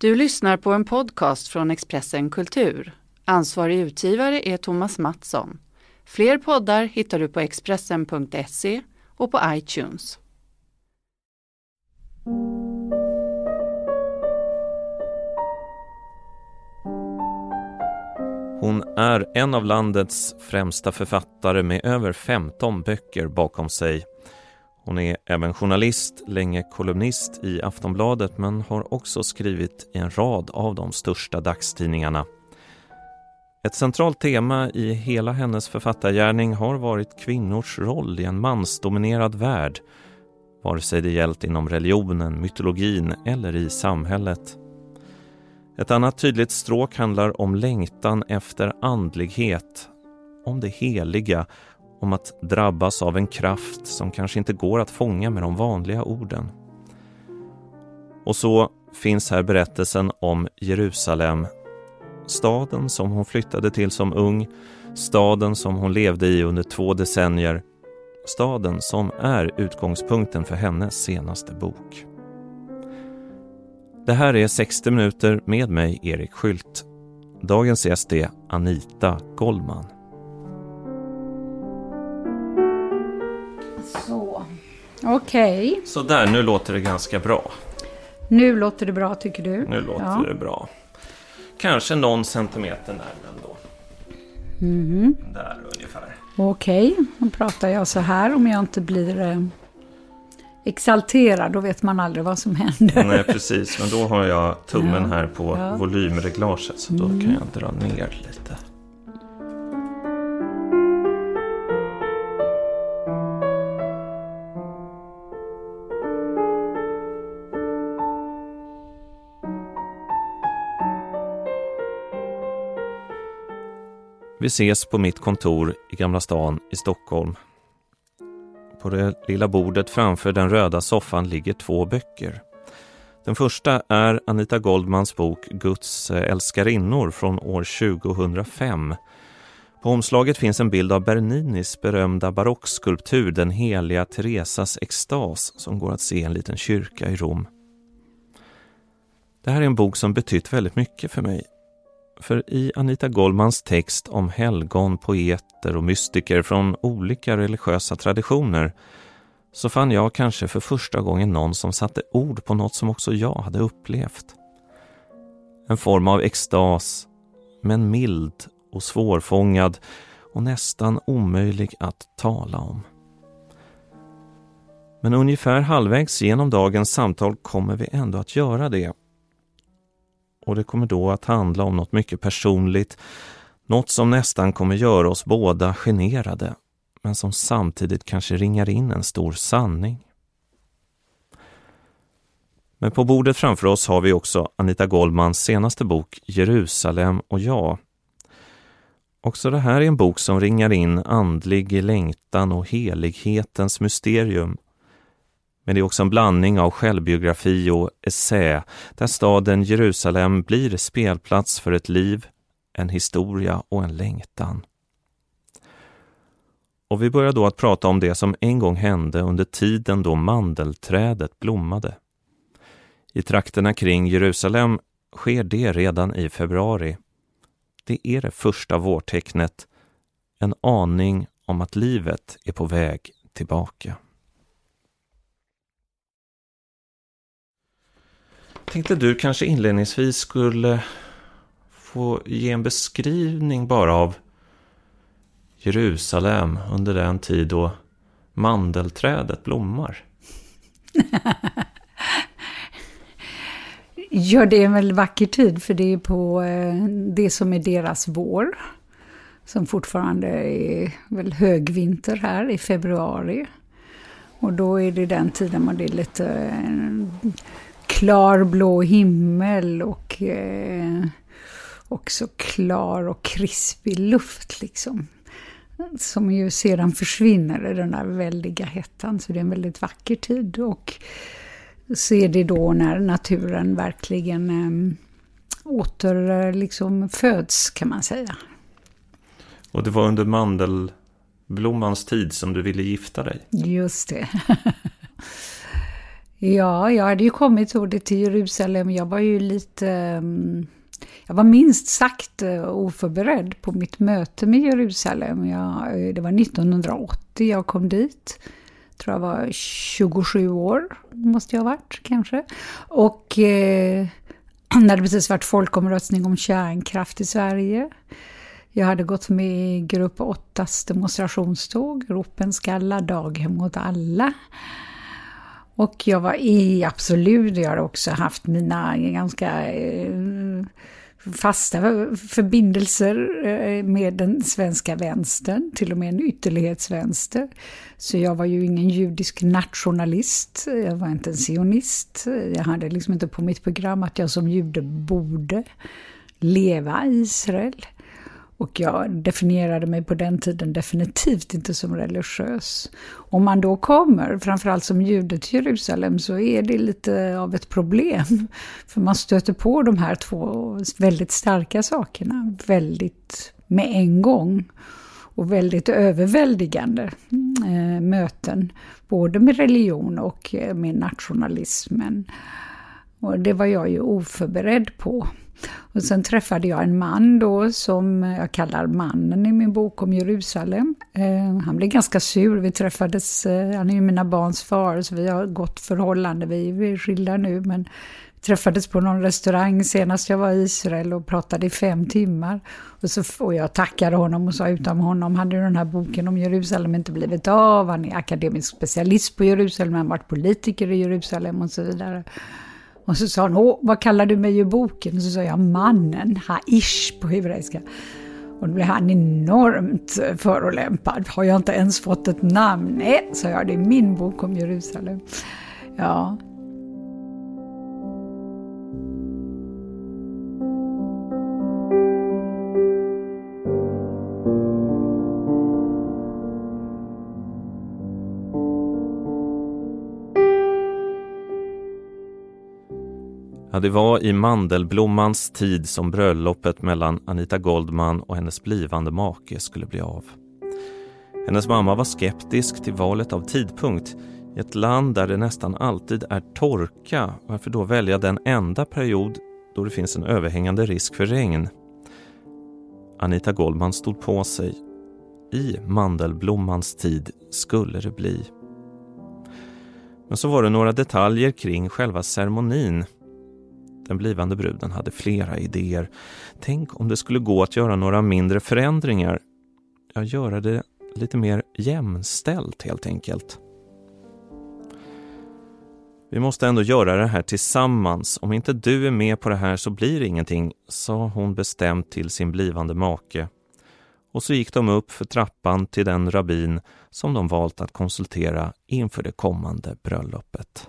Du lyssnar på en podcast från Expressen Kultur. Ansvarig utgivare är Thomas Mattsson. Fler poddar hittar du på Expressen.se och på iTunes. Hon är en av landets främsta författare med över 15 böcker bakom sig. Hon är även journalist, länge kolumnist i Aftonbladet, men har också skrivit i en rad av de största dagstidningarna. Ett centralt tema i hela hennes författargärning har varit kvinnors roll i en mansdominerad värld, vare sig det gällt inom religionen, mytologin eller i samhället. Ett annat tydligt stråk handlar om längtan efter andlighet, om det heliga, om att drabbas av en kraft som kanske inte går att fånga med de vanliga orden. Och så finns här berättelsen om Jerusalem, staden som hon flyttade till som ung, staden som hon levde i under 2 decennier, staden som är utgångspunkten för hennes senaste bok. Det här är 60 minuter med mig, Erik Skylt. Dagens gäst är Anita Goldman. Så, okej. Så där, nu låter det ganska bra. Nu låter det bra, tycker du? Nu låter det bra. Kanske någon centimeter närmare ändå. Där ungefär. Okej, då pratar jag så här om jag inte blir exalterad. Då vet man aldrig vad som händer. Nej, precis. Men då har jag tummen här på volymreglaget, så då kan jag dra ner lite. Vi ses på mitt kontor i Gamla stan i Stockholm. På det lilla bordet framför den röda soffan ligger 2 böcker. Den första är Anita Goldmans bok Guds älskarinnor från år 2005. På omslaget finns en bild av Berninis berömda barockskulptur Den heliga Teresas extas som går att se i en liten kyrka i Rom. Det här är en bok som betytt väldigt mycket för mig. För i Anita Goldmans text om helgon, poeter och mystiker från olika religiösa traditioner så fann jag kanske för första gången någon som satte ord på något som också jag hade upplevt. En form av extas, men mild och svårfångad och nästan omöjlig att tala om. Men ungefär halvvägs genom dagens samtal kommer vi ändå att göra det. Och det kommer då att handla om något mycket personligt, något som nästan kommer göra oss båda generade, men som samtidigt kanske ringar in en stor sanning. Men på bordet framför oss har vi också Anita Goldmans senaste bok Jerusalem och jag. Också det här är en bok som ringar in andlig längtan och helighetens mysterium. Men det är också en blandning av självbiografi och essä, där staden Jerusalem blir spelplats för ett liv, en historia och en längtan. Och vi börjar då att prata om det som en gång hände under tiden då mandelträdet blommade. I trakterna kring Jerusalem sker det redan i februari. Det är det första vårtecknet, en aning om att livet är på väg tillbaka. Tänkte du kanske inledningsvis skulle få ge en beskrivning bara av Jerusalem under den tid då mandelträdet blommar. Ja, det är en väldigt vacker tid, för det är på det som är deras vår. Som fortfarande är väl högvinter här i februari. Och då är det den tiden man det är lite klarblå himmel och också klar och krispig luft liksom. Som ju sedan försvinner i den där väldiga hettan. Så det är en väldigt vacker tid. Och så är det då när naturen verkligen åter liksom föds, kan man säga. Och det var under mandelblommans tid som du ville gifta dig? Just det. Ja, jag hade ju kommit till Jerusalem. Jag var ju jag var minst sagt oförberedd på mitt möte med Jerusalem. Det var 1980 jag kom dit. Jag tror jag var 27 år, måste jag ha varit kanske. Och det hade precis varit folkomröstning om kärnkraft i Sverige. Jag hade gått med i grupp 8:s demonstrationståg. Ropen skalla, daghem åt alla. Och jag var absolut, jag har också haft mina ganska fasta förbindelser med den svenska vänstern, till och med en ytterlighetsvänster. Så jag var ju ingen judisk nationalist, jag var inte en sionist. Jag hade liksom inte på mitt program att jag som jude borde leva i Israel. Och jag definierade mig på den tiden definitivt inte som religiös. Om man då kommer, framförallt som jude till Jerusalem, så är det lite av ett problem. För man stöter på de här två väldigt starka sakerna. Väldigt med en gång. Och väldigt överväldigande möten. Både med religion och med nationalismen. Och det var jag ju oförberedd på. Och sen träffade jag en man då som jag kallar mannen i min bok om Jerusalem. Han blev ganska sur, vi träffades, han är ju mina barns far så vi har gott förhållande, vi är skilda nu men vi träffades på någon restaurang senast jag var i Israel och pratade i 5 timmar. Och jag tackade honom och sa utan honom hade den här boken om Jerusalem inte blivit av, han är akademisk specialist på Jerusalem, han har varit politiker i Jerusalem och så vidare. Och så sa han, vad kallar du mig i boken? Och så sa jag mannen, ha-ish på hebreiska. Och då blev han enormt förolämpad. Har jag inte ens fått ett namn? Nej, sa jag, det är min bok om Jerusalem. Ja. Ja, det var i mandelblommans tid som bröllopet mellan Anita Goldman och hennes blivande make skulle bli av. Hennes mamma var skeptisk till valet av tidpunkt i ett land där det nästan alltid är torka. Varför då välja den enda period då det finns en överhängande risk för regn? Anita Goldman stod på sig. I mandelblommans tid skulle det bli. Men så var det några detaljer kring själva ceremonin. Den blivande bruden hade flera idéer. Tänk om det skulle gå att göra några mindre förändringar. Ja, göra det lite mer jämställt helt enkelt. Vi måste ändå göra det här tillsammans. Om inte du är med på det här så blir det ingenting, sa hon bestämt till sin blivande make. Och så gick de upp för trappan till den rabbin som de valt att konsultera inför det kommande bröllopet.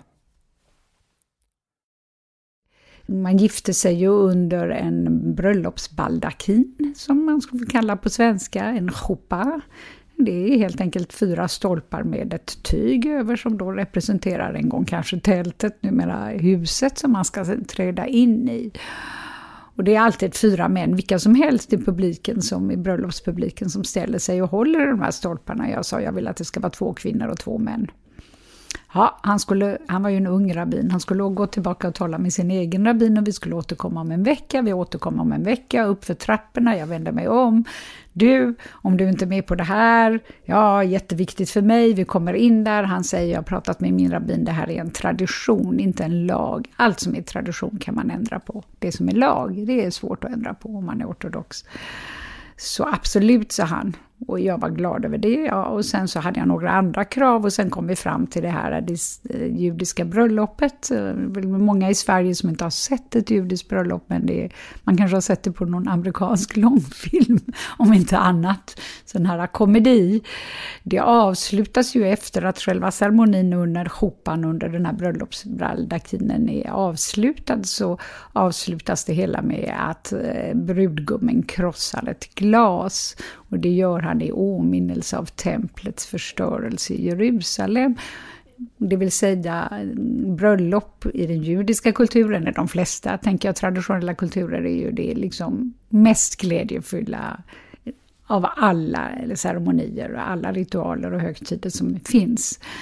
Man gifte sig ju under en bröllopsbaldakin som man skulle kalla på svenska, en chuppah. Det är helt enkelt 4 stolpar med ett tyg över som då representerar en gång kanske tältet, numera huset som man ska träda in i. Och det är alltid 4 män, vilka som helst i publiken, som i bröllopspubliken, som ställer sig och håller de här stolparna. Jag sa jag vill att det ska vara 2 kvinnor och 2 män. Ja, han var ju en ung rabbin. Han skulle gå tillbaka och tala med sin egen rabbin och vi skulle återkomma om en vecka. Vi återkommer om en vecka upp för trapporna. Jag vänder mig om. Du, om du inte är med på det här, ja, jätteviktigt för mig. Vi kommer in där. Han säger, jag har pratat med min rabbin, det här är en tradition, inte en lag. Allt som är tradition kan man ändra på. Det som är lag, det är svårt att ändra på om man är ortodox. Så absolut, sa han. Och jag var glad över det. Ja. Och sen så hade jag några andra krav. Och sen kom vi fram till det här judiska bröllopet. Många i Sverige som inte har sett ett judiskt bröllop. Men man kanske har sett det på någon amerikansk långfilm. Om inte annat. Sån här komedi. Det avslutas ju efter att själva ceremonin under chuppan, under den här bröllopsbaldakinen är avslutad. Så avslutas det hela med att brudgummen krossar ett glas. Och det gör han i åminnelse av templets förstörelse i Jerusalem. Det vill säga bröllop i den judiska kulturen, de flesta, tänker jag, traditionella kulturer är ju det liksom mest glädjefulla av alla ceremonier och alla ritualer och högtider som finns.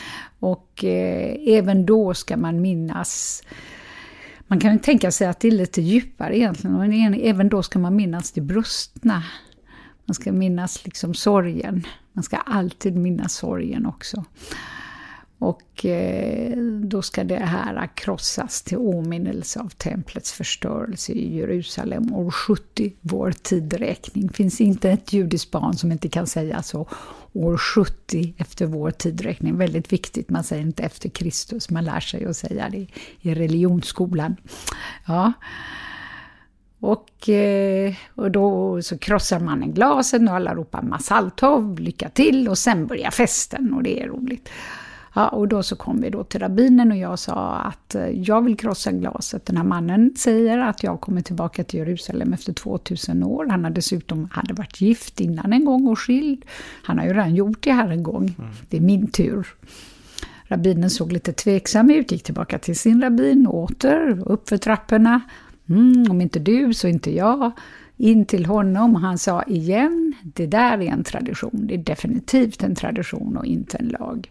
Och även då ska man minnas, man kan tänka sig att det är lite djupare egentligen, men även då ska man minnas det brustna. Man ska minnas liksom sorgen. Man ska alltid minnas sorgen också. Och då ska det här krossas till åminnelse av templets förstörelse i Jerusalem år 70, vår tidräkning. Det finns inte ett judiskt barn som inte kan säga så. År 70 efter vår tidräkning. Väldigt viktigt, man säger inte efter Kristus. Man lär sig att säga det i religionsskolan. Ja. Och då så krossar man en glasen och alla ropar Masal Tov, lycka till, och sen börjar festen och det är roligt. Ja, och då så kom vi då till rabbinen och jag sa att jag vill krossa glaset. Den här mannen säger att jag kommer tillbaka till Jerusalem efter 2000 år. Han har dessutom varit gift innan en gång och skild. Han har ju redan gjort det här en gång. Det är min tur. Rabbinen såg lite tveksam ut, gick tillbaka till sin rabbin, åter upp för trapporna. Om inte du så inte jag. In till honom och han sa igen, det där är en tradition. Det är definitivt en tradition och inte en lag.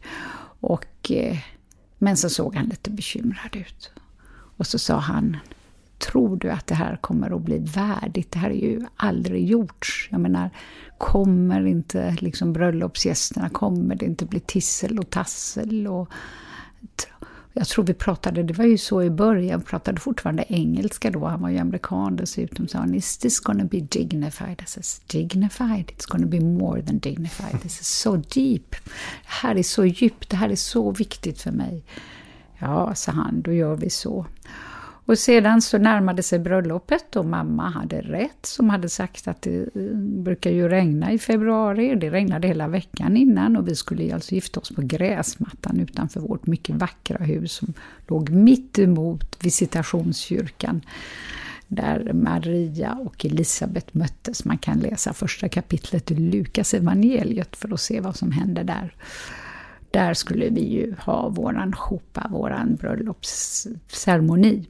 Men så såg han lite bekymrad ut. Och så sa han, tror du att det här kommer att bli värdigt? Det här är ju aldrig gjorts. Jag menar, kommer inte liksom bröllopsgästerna, kommer det inte bli tissel och tassel? Och jag tror vi pratade, det var ju så i början, pratade fortfarande engelska då. Han var ju amerikan dessutom, sa han, is this gonna be dignified? I says, dignified? It's gonna be more than dignified. This is so deep. Det här är så djupt, det här är så viktigt för mig. Ja, sa han, då gör vi så. Och sedan så närmade sig bröllopet och mamma hade rätt som hade sagt att det brukar ju regna i februari. Det regnade hela veckan innan och vi skulle alltså gifta oss på gräsmattan utanför vårt mycket vackra hus som låg mitt emot visitationskyrkan där Maria och Elisabet möttes. Man kan läsa första kapitlet i Lukas evangeliet för att se vad som hände där. Där skulle vi ju ha våran bröllopsceremoni.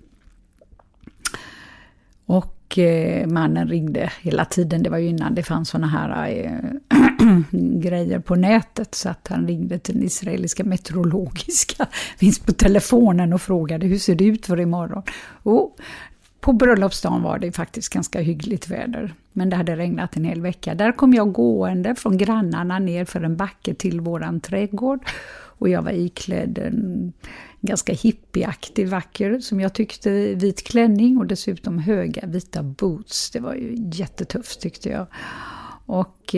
Och mannen ringde hela tiden, det var ju innan det fanns såna här grejer på nätet, så att han ringde till den israeliska meteorologiska, finns på telefonen och frågade hur ser det ut för imorgon. Och på bröllopsdagen var det faktiskt ganska hyggligt väder, men det hade regnat en hel vecka. Där kom jag gående från grannarna ner för en backe till våran trädgård. Och jag var iklädd en ganska hippieaktig vacker, som jag tyckte, vit klänning och dessutom höga vita boots. Det var ju jättetufft tyckte jag. Och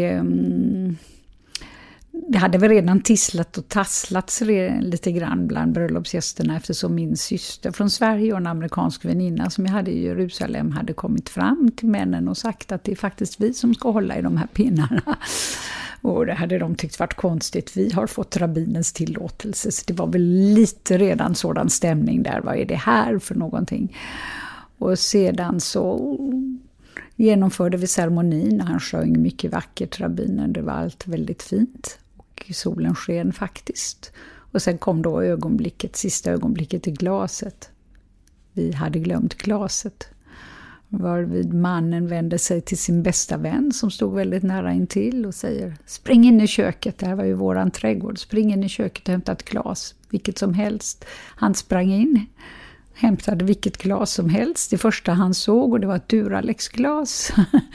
det hade väl redan tisslat och tasslats lite grann bland bröllopsgästerna, eftersom min syster från Sverige och en amerikansk väninna som jag hade i Jerusalem hade kommit fram till männen och sagt att det är faktiskt vi som ska hålla i de här pinnarna. Och det hade de tyckt varit konstigt. Vi har fått rabbinens tillåtelse. Så det var väl lite redan sådan stämning där. Vad är det här för någonting? Och sedan så genomförde vi ceremonin. Han sjöng mycket vackert, rabbinen. Det var allt väldigt fint. Och solen sken faktiskt. Och sen kom då sista ögonblicket i glaset. Vi hade glömt glaset. Varvid mannen vände sig till sin bästa vän som stod väldigt nära intill och säger, spring in i köket, det här var ju våran trädgård, spring in i köket och hämta ett glas, vilket som helst. Han sprang in, hämtade vilket glas som helst, det första han såg, och det var ett Duralex-glas.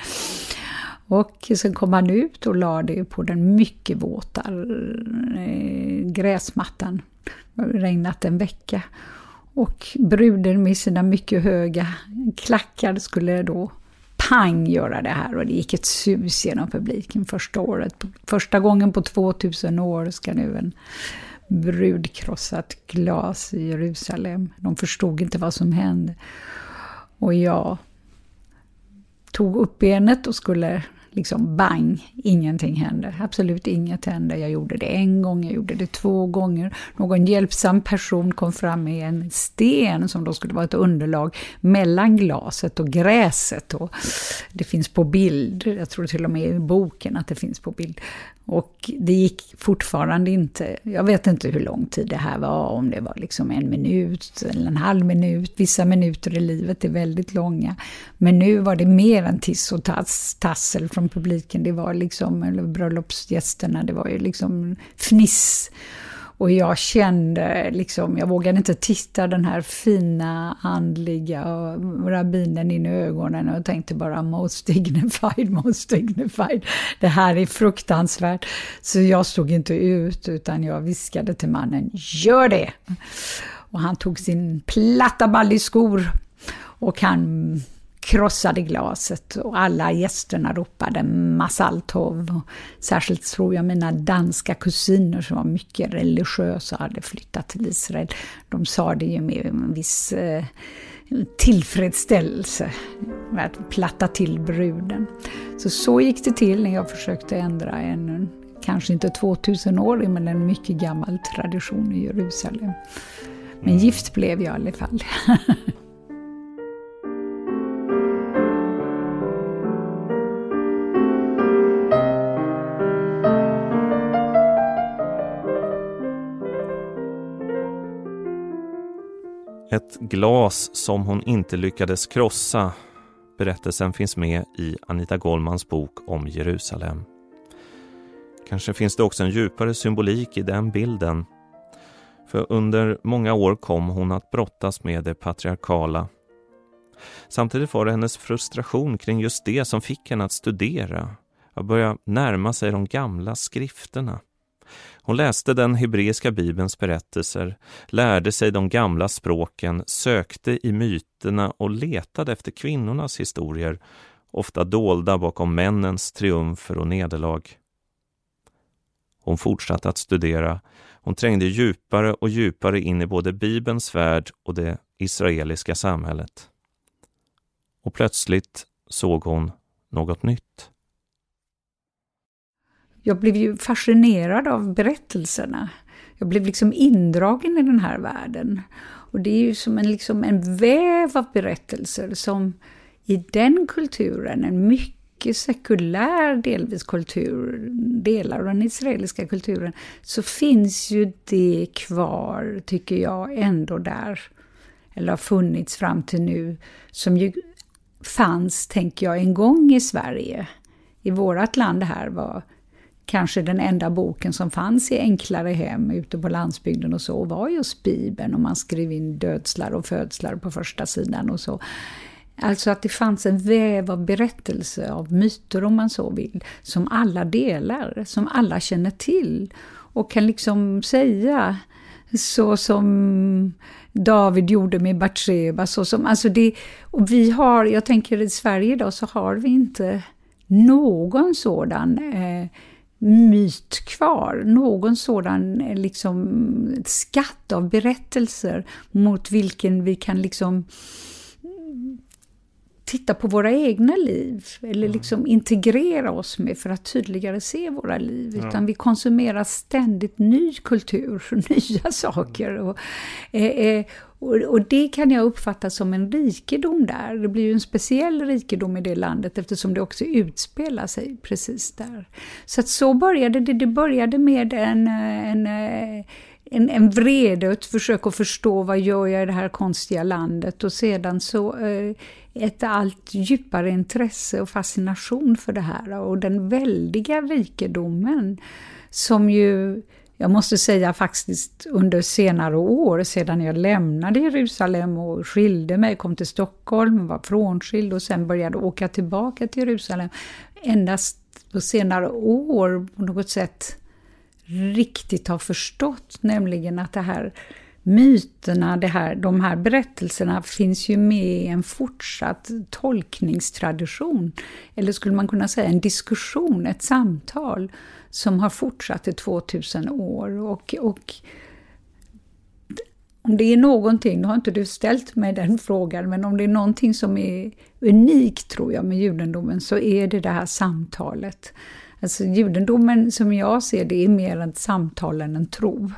Och sen kom han ut och la det på den mycket våta gräsmattan. Det hade regnat en vecka. Och bruden med sina mycket höga klackar skulle då pang göra det här. Och det gick ett sus genom publiken första året. Första gången på 2000 år ska nu en brud krossa ett glas i Jerusalem. De förstod inte vad som hände. Och jag tog upp benet och skulle liksom bang, ingenting hände. Absolut inget hände. Jag gjorde det en gång, jag gjorde det 2 gånger. Någon hjälpsam person kom fram med en sten som då skulle vara ett underlag mellan glaset och gräset. Och det finns på bild, jag tror till och med i boken att det finns på bild. Och det gick fortfarande inte, jag vet inte hur lång tid det här var, om det var liksom 1 minut eller en halv minut. Vissa minuter i livet är väldigt långa. Men nu var det mer än tiss och tassel från publiken. Det var liksom, eller bröllopsgästerna, det var ju liksom fniss. Och jag kände liksom, jag vågade inte titta den här fina andliga rabbinen in i ögonen och tänkte bara most dignified. Det här är fruktansvärt. Så jag stod inte ut utan jag viskade till mannen, gör det! Och han tog sin platta balliskor och han krossade glaset och alla gästerna ropade Mazal tov. Särskilt tror jag mina danska kusiner som var mycket religiösa hade flyttat till Israel. De sa det ju med en viss tillfredsställelse att platta till bruden. Så gick det till när jag försökte ändra en kanske inte 2000-årig men en mycket gammal tradition i Jerusalem. Men gift blev jag i alla fall. Ett glas som hon inte lyckades krossa. Berättelsen finns med i Anita Gollmans bok om Jerusalem. Kanske finns det också en djupare symbolik i den bilden. För under många år kom hon att brottas med det patriarkala. Samtidigt var det hennes frustration kring just det som fick henne att studera. Att börja närma sig de gamla skrifterna. Hon läste den hebreiska bibelns berättelser, lärde sig de gamla språken, sökte i myterna och letade efter kvinnornas historier, ofta dolda bakom männens triumfer och nederlag. Hon fortsatte att studera. Hon trängde djupare och djupare in i både Bibelns värld och det israeliska samhället. Och plötsligt såg hon något nytt. Jag blev ju fascinerad av berättelserna. Jag blev liksom indragen i den här världen. Och det är ju som en väv av berättelser som i den kulturen, en mycket sekulär delvis kultur, delar av den israeliska kulturen, så finns ju det kvar, tycker jag, ändå där. Eller har funnits fram till nu, som ju fanns, tänker jag, en gång i Sverige. I vårt land här var kanske den enda boken som fanns i enklare hem ute på landsbygden och så var just Bibeln, och man skrev in dödslar och födslar på första sidan och så. Alltså att det fanns en väv av berättelse, av myter om man så vill, som alla delar, som alla känner till och kan liksom säga så som David gjorde med Batseba, så som, alltså det, och vi har, jag tänker i Sverige idag så har vi inte någon sådan myt kvar, någon sådan liksom skatt av berättelser mot vilken vi kan liksom titta på våra egna liv eller liksom integrera oss med för att tydligare se våra liv, utan vi konsumerar ständigt ny kultur, nya saker och det kan jag uppfatta som en rikedom där. Det blir ju en speciell rikedom i det landet eftersom det också utspelar sig precis där. Så att så började det började med en vrede och ett försök att förstå vad gör jag i det här konstiga landet, och sedan så ett allt djupare intresse och fascination för det här och den väldiga rikedomen som ju, jag måste säga faktiskt under senare år sedan jag lämnade Jerusalem och skilde mig, kom till Stockholm, var frånskild och sen började åka tillbaka till Jerusalem, endast på senare år på något sätt riktigt har förstått, nämligen att det här myterna, de här berättelserna finns ju med i en fortsatt tolkningstradition, eller skulle man kunna säga en diskussion, ett samtal som har fortsatt i 2000 år och om det är någonting, nu har inte du ställt mig den frågan, men om det är någonting som är unikt tror jag med judendomen, så är det här samtalet. Alltså judendomen som jag ser det är mer ett samtal än en tro.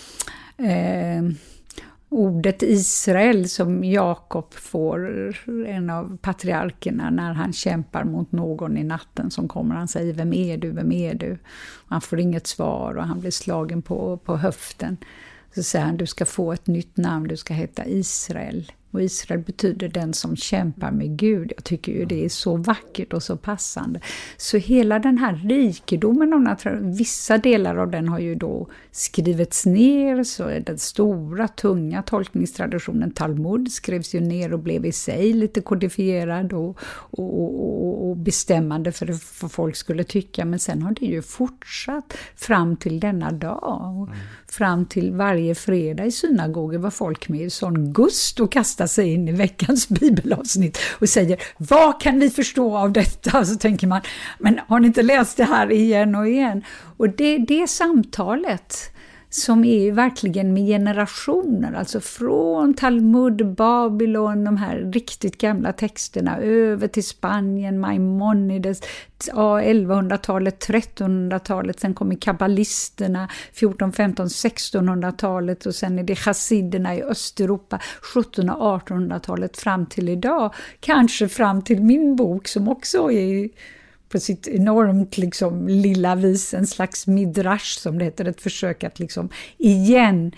Ordet Israel som Jakob får, en av patriarkerna, när han kämpar mot någon i natten som kommer, han säger vem är du, vem är du? Och han får inget svar och han blir slagen på höften. Så säger han, du ska få ett nytt namn, du ska heta Israel. Och Israel betyder den som kämpar med Gud. Jag tycker ju det är så vackert och så passande. Så hela den här rikedomen av vissa delar av den har ju då skrivits ner. Så är den stora, tunga tolkningstraditionen Talmud skrevs ju ner och blev i sig lite kodifierad och bestämmande för vad folk skulle tycka. Men sen har det ju fortsatt fram till denna dag. Fram till varje fredag i synagogen var folk med i sån gust och kastar sig in i veckans bibelavsnitt och säger, vad kan vi förstå av detta? Så tänker man, men har ni inte läst det här igen och igen? Och det samtalet som är verkligen med generationer, alltså från Talmud, Babylon, de här riktigt gamla texterna, över till Spanien, Maimonides, 1100-talet, 1300-talet, sen kommer kabbalisterna, 14, 15, 1600-talet och sen är det chassiderna i Östeuropa, 1700- och 1800-talet fram till idag, kanske fram till min bok som också är på sitt enormt liksom lilla vis, en slags midrash som det heter, ett försök att liksom igen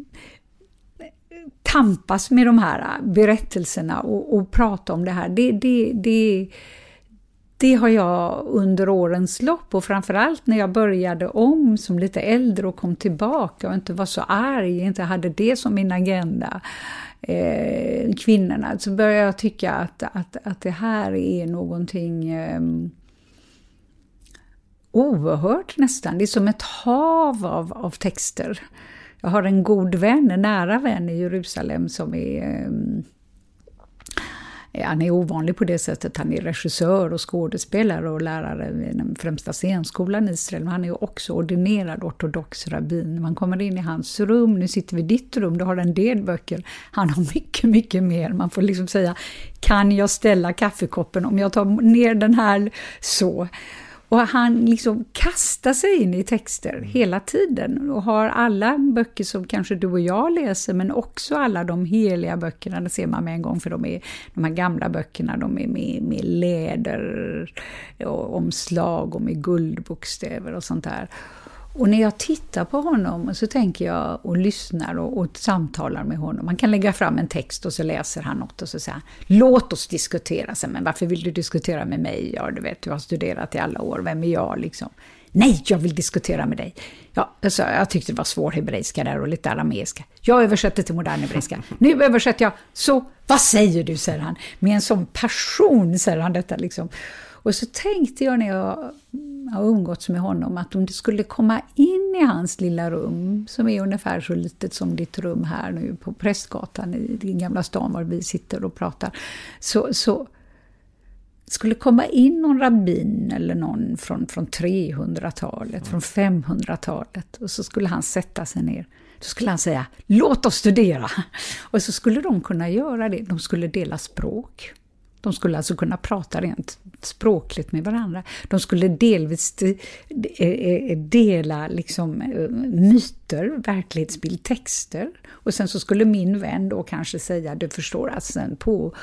tampas med de här berättelserna och prata om det här. Det har jag under årens lopp, och framförallt när jag började om som lite äldre och kom tillbaka och inte var så arg, inte hade det som min agenda, kvinnorna, så började jag tycka att det här är någonting oerhört nästan. Det är som ett hav av texter. Jag har en god vän, en nära vän i Jerusalem som är han är ovanlig på det sättet. Han är regissör och skådespelare och lärare vid den främsta scenskolan i Israel. Men han är också ordinerad ortodox rabbin. Man kommer in i hans rum, nu sitter vi i ditt rum, du har en del böcker. Han har mycket, mycket mer. Man får liksom säga, kan jag ställa kaffekoppen om jag tar ner den här så? Och han liksom kastar sig in i texter hela tiden och har alla böcker som kanske du och jag läser, men också alla de heliga böckerna, det ser man med en gång, för de här gamla böckerna, de är med läder och omslag och med guldbokstäver och sånt där. Och när jag tittar på honom så tänker jag och lyssnar och samtalar med honom. Man kan lägga fram en text och så läser han något och så säger han, låt oss diskutera. Så, men varför vill du diskutera med mig? Ja, du vet, du har studerat i alla år. Vem är jag liksom? Nej, jag vill diskutera med dig. Ja, alltså, jag tyckte det var svår hebreiska där och lite arameiska. Jag översätter till modern hebreiska. Nu översätter jag. Så, vad säger du, säger han. Med en sån passion, säger han detta liksom. Och så tänkte jag när jag har umgåtts med honom att om det skulle komma in i hans lilla rum, som är ungefär så litet som ditt rum här nu på Prästgatan i den gamla stan var vi sitter och pratar, så skulle komma in någon rabbin eller någon från 300-talet, från 500-talet, och så skulle han sätta sig ner. Då skulle han säga, låt oss studera. Och så skulle de kunna göra det. De skulle dela språk. De skulle alltså kunna prata rent språkligt med varandra. De skulle delvis dela liksom myter, verklighetsbild, texter. Och sen så skulle min vän då kanske säga, du förstår att sen på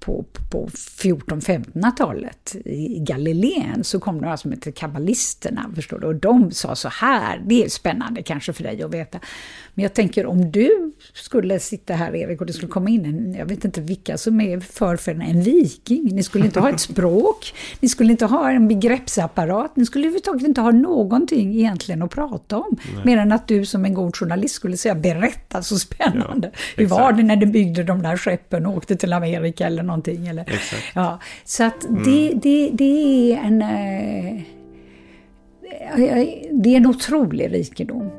1400-1500-talet i Galileen så kom de som heter kabbalisterna, förstår du? Och de sa så här, det är spännande kanske för dig att veta. Men jag tänker om du skulle sitta här, Erik, och det skulle komma in jag vet inte vilka som är förfäderna, en viking. Ni skulle inte ha ett språk, ni skulle inte ha en begreppsapparat, ni skulle överhuvudtaget inte ha någonting egentligen att prata om. Nej. Mer än att du som en god journalist skulle säga, berätta så spännande. Ja, hur var det när de byggde de där skeppen och åkte till Amerika eller någonting? Eller? Exakt. Ja, så att det är en otrolig rikedom.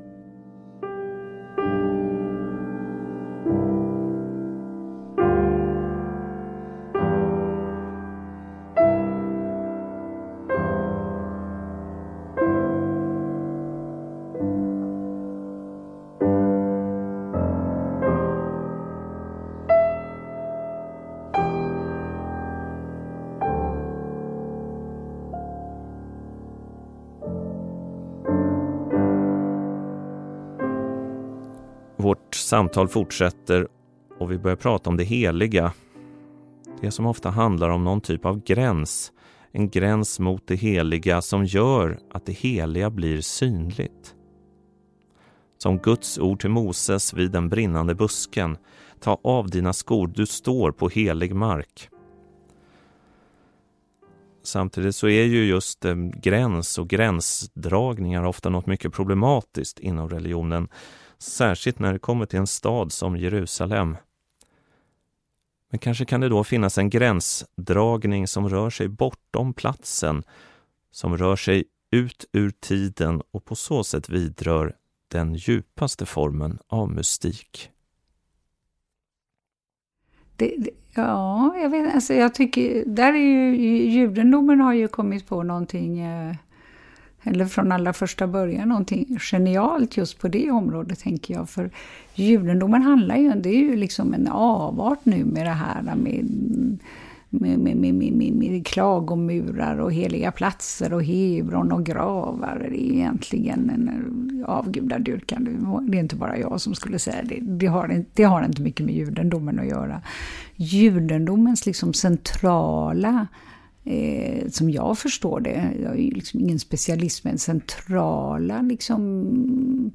Vårt samtal fortsätter och vi börjar prata om det heliga. Det som ofta handlar om någon typ av gräns. En gräns mot det heliga som gör att det heliga blir synligt. Som Guds ord till Moses vid den brinnande busken, Ta av dina skor, du står på helig mark. Samtidigt så är ju just gräns och gränsdragningar ofta något mycket problematiskt inom religionen, särskilt när det kommer till en stad som Jerusalem. Men kanske kan det då finnas en gränsdragning som rör sig bortom platsen, som rör sig ut ur tiden och på så sätt vidrör den djupaste formen av mystik. Ja, jag vet, alltså jag tycker, där är ju, judendomen har ju kommit på någonting, eller från allra första början, någonting genialt just på det området, tänker jag. För judendomen handlar ju, det är ju liksom en avart nu med det här med klagomurar och heliga platser och Hebron och gravar. Det är egentligen en avgudadyrkan. Det är inte bara jag som skulle säga det. Det har inte mycket med judendomen att göra. Judendomens liksom centrala, som jag förstår det, jag är ju liksom ingen specialist, men centrala liksom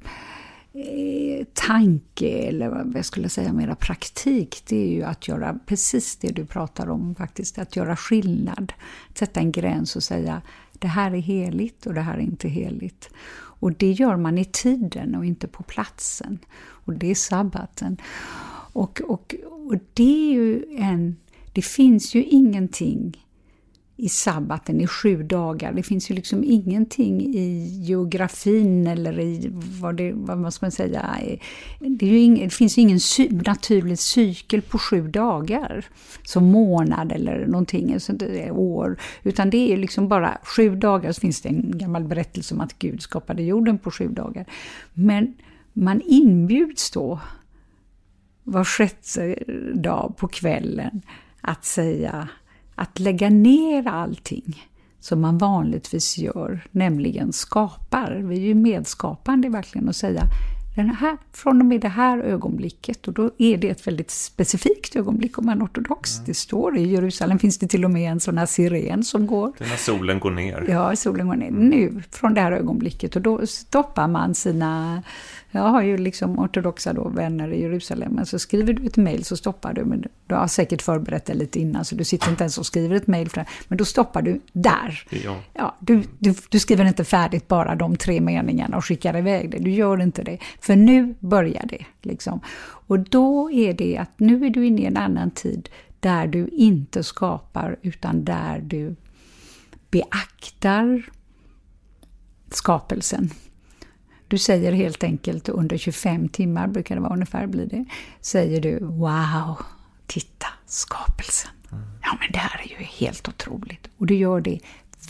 tanke, eller vad jag skulle säga mera praktik, det är ju att göra precis det du pratar om faktiskt, att göra skillnad, sätta en gräns och säga det här är heligt och det här är inte heligt. Och det gör man i tiden och inte på platsen. Och det är sabbaten. Och det är ju det finns ju ingenting i sabbaten i 7 dagar. Det finns ju liksom ingenting i geografin eller i vad ska man säga. Det finns ju ingen naturlig cykel på 7 dagar. Som månad eller någonting, så det är år. Utan det är liksom bara 7 dagar, så finns det en gammal berättelse om att Gud skapade jorden på 7 dagar. Men man inbjuds då var 6:e dag på kvällen att säga, att lägga ner allting som man vanligtvis gör, nämligen skapar. Vi är ju medskapande verkligen, att säga från och med det här ögonblicket, och då är det ett väldigt specifikt ögonblick om man är ortodox. Det står i Jerusalem, finns det till och med en sån här siren som går. Det är när solen går ner. Ja, solen går ner. Nu, från det här ögonblicket, och då stoppar man sina... Jag har ju liksom ortodoxa då vänner i Jerusalem, men så skriver du ett mejl så stoppar du, men du har säkert förberett det lite innan, så du sitter inte ens och skriver ett mejl, men då stoppar du där. Ja, du skriver inte färdigt bara de 3 meningarna och skickar iväg det. Du gör inte det, för nu börjar det liksom. Och då är det att nu är du inne i en annan tid där du inte skapar, utan där du beaktar skapelsen. Du säger helt enkelt under 25 timmar, brukar det vara ungefär, blir det, säger du wow, titta, skapelsen. Ja, men det här är ju helt otroligt. Och du gör det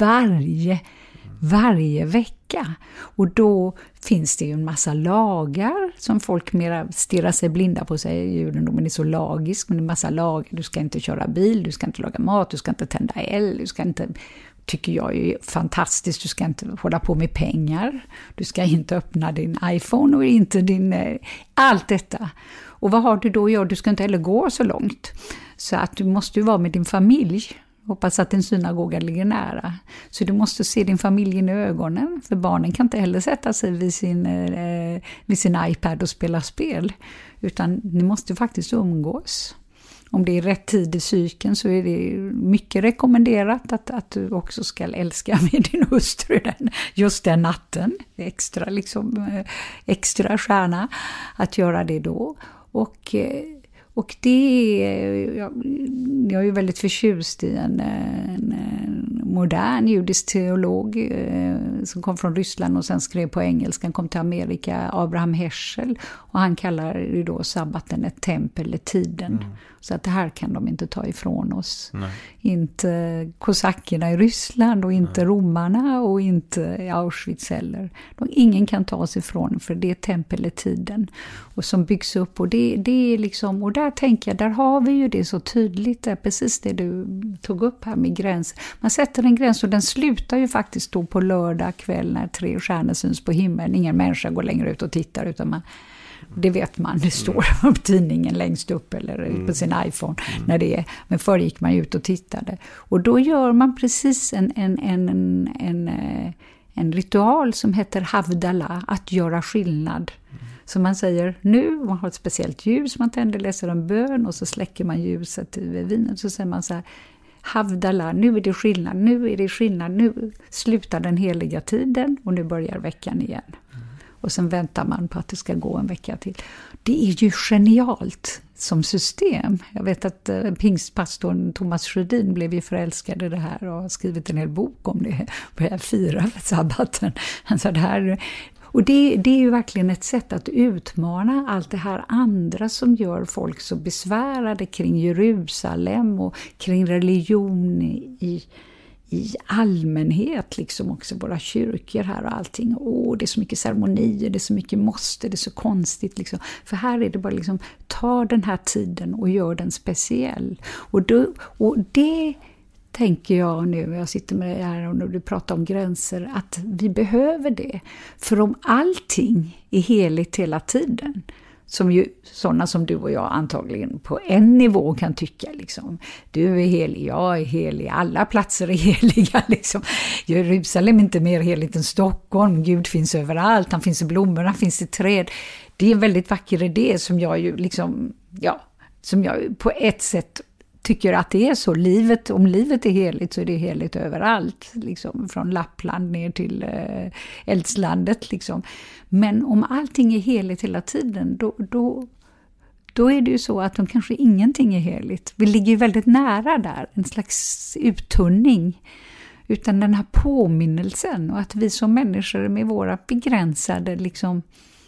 varje vecka. Och då finns det ju en massa lagar som folk mera stirrar sig blinda på, sig. Judendomen är så lagisk, men det är en massa lagar. Du ska inte köra bil, du ska inte laga mat, du ska inte tända eld, du ska inte... Tycker jag är fantastiskt. Du ska inte hålla på med pengar. Du ska inte öppna din iPhone och inte din... Allt detta. Och vad har du då att göra? Du ska inte heller gå så långt. Så att du måste ju vara med din familj. Hoppas att din synagoga ligger nära. Så du måste se din familj i ögonen. För barnen kan inte heller sätta sig vid sin iPad och spela spel. Utan ni måste faktiskt umgås. Om det är rätt tid i cykeln så är det mycket rekommenderat att du också ska älska med din hustru just den natten. Extra stjärna att göra det då. Och det är, jag är ju väldigt förtjust i en modern judisk teolog som kom från Ryssland och sen skrev på engelska. Han kom till Amerika, Abraham Heschel, och han kallar ju då sabbaten ett tempel i tiden. Så att det här kan de inte ta ifrån oss. Nej. Inte kosackerna i Ryssland och inte romarna och inte Auschwitz heller. Ingen kan ta sig ifrån, för det är tempel i tiden och som byggs upp, och det är liksom, och där tänker jag, där har vi ju det så tydligt, där, precis det du tog upp här med gräns. Man sätter en gräns och den slutar ju faktiskt då på lördag kväll när 3 stjärnor syns på himlen. Ingen människa går längre ut och tittar, utan det vet man, det står på tidningen längst upp eller på sin iPhone när det är. Men förr gick man ut och tittade. Och då gör man precis en ritual som heter Havdalah, att göra skillnad. Så man säger nu, man har ett speciellt ljus, man tänder, läser en bön och så släcker man ljuset över vinet. Så säger man så här, Havdala, nu är det skillnad, nu slutar den heliga tiden och nu börjar veckan igen. Och sen väntar man på att det ska gå en vecka till. Det är ju genialt som system. Jag vet att pingstpastorn Thomas Sjödin blev ju förälskad i det här och har skrivit en hel bok om det. Börjar fira för sabbaten. Han sa det här. Och det är ju verkligen ett sätt att utmana allt det här andra som gör folk så besvärade kring Jerusalem och kring religion i allmänhet, liksom också våra kyrkor här och allting. Det är så mycket ceremonier, det är så mycket måste, det är så konstigt liksom. För här är det bara liksom, ta den här tiden och gör den speciell. Och det tänker jag nu, jag sitter med det här och när du pratar om gränser, att vi behöver det. För om allting är heligt hela tiden, som ju sådana som du och jag antagligen på en nivå kan tycka liksom. Du är helig, jag är helig, alla platser är heliga liksom. Jerusalem är inte mer heligt än Stockholm, Gud finns överallt, han finns i blommorna, han finns i träd. Det är en väldigt vacker idé som jag ju liksom, som jag på ett sätt tycker att det är så. Om livet är heligt så är det heligt överallt. Liksom, från Lappland ner till Eldslandet. Liksom. Men om allting är heligt hela tiden, då är det ju så att kanske ingenting är heligt. Vi ligger ju väldigt nära där. En slags uttunning. Utan den här påminnelsen och att vi som människor med våra begränsade liksom,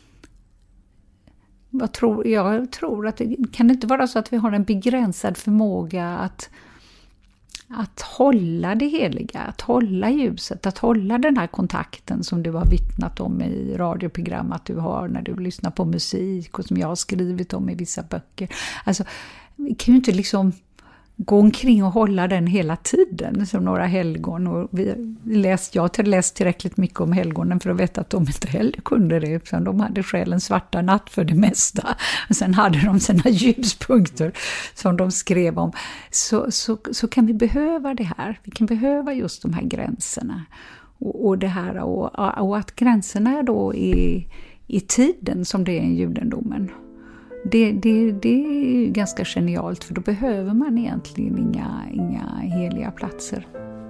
jag tror att det kan inte vara så att vi har en begränsad förmåga att hålla det heliga, att hålla ljuset, att hålla den här kontakten som du har vittnat om i radioprogram att du har när du lyssnar på musik och som jag har skrivit om i vissa böcker. Alltså, vi kan ju inte liksom gå omkring och hålla den hela tiden som några helgon. Och jag har läst tillräckligt mycket om helgonen för att veta att de inte heller kunde det. Utan de hade själens svarta natt för det mesta. Och sen hade de sina ljuspunkter som de skrev om. Så kan vi behöva det här. Vi kan behöva just de här gränserna. Och det här, och att gränserna är då i tiden som det är i judendomen. Det är ju ganska genialt, för då behöver man egentligen inga heliga platser.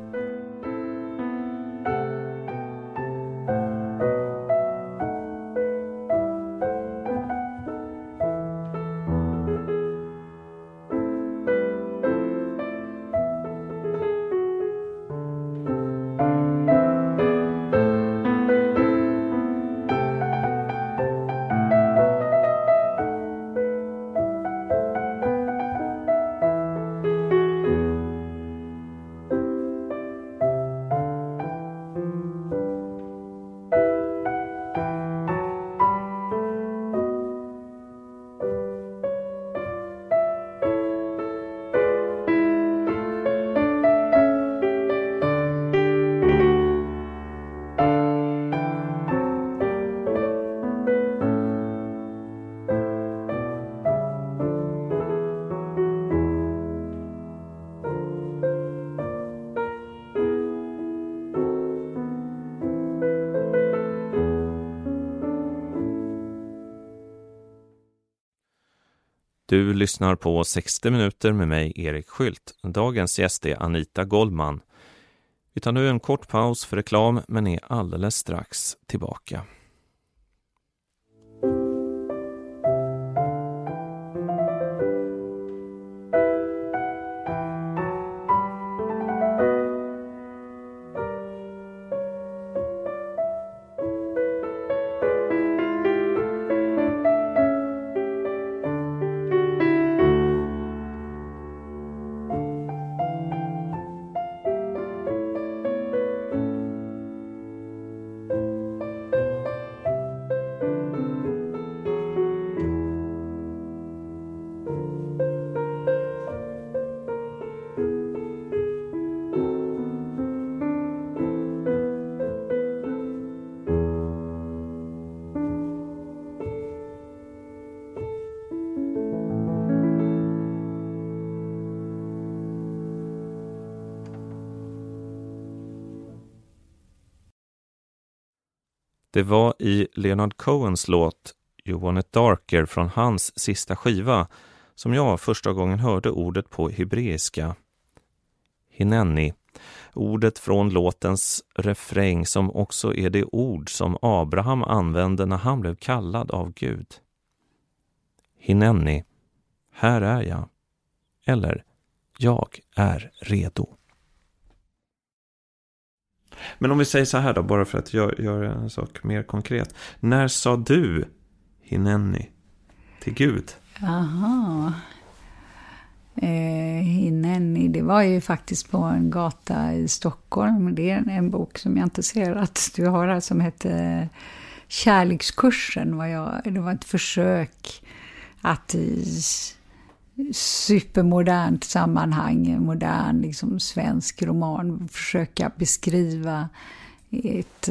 Du lyssnar på 60 minuter med mig, Erik Skylt. Dagens gäst är Anita Goldman. Vi tar nu en kort paus för reklam men är alldeles strax tillbaka. Det var i Leonard Cohens låt You Want It Darker från hans sista skiva som jag första gången hörde ordet på hebreiska. Hineni. Ordet från låtens refräng som också är det ord som Abraham använde när han blev kallad av Gud. Hineni, här är jag. Eller, jag är redo. Men om vi säger så här då, bara för att göra en sak mer konkret. När sa du Hineni till Gud? Aha. Hineni, det var ju faktiskt på en gata i Stockholm. Det är en bok som jag inte ser att du har här som heter Kärlekskursen. Det var ett försök att i supermodernt sammanhang, modern liksom svensk roman, försöka beskriva ett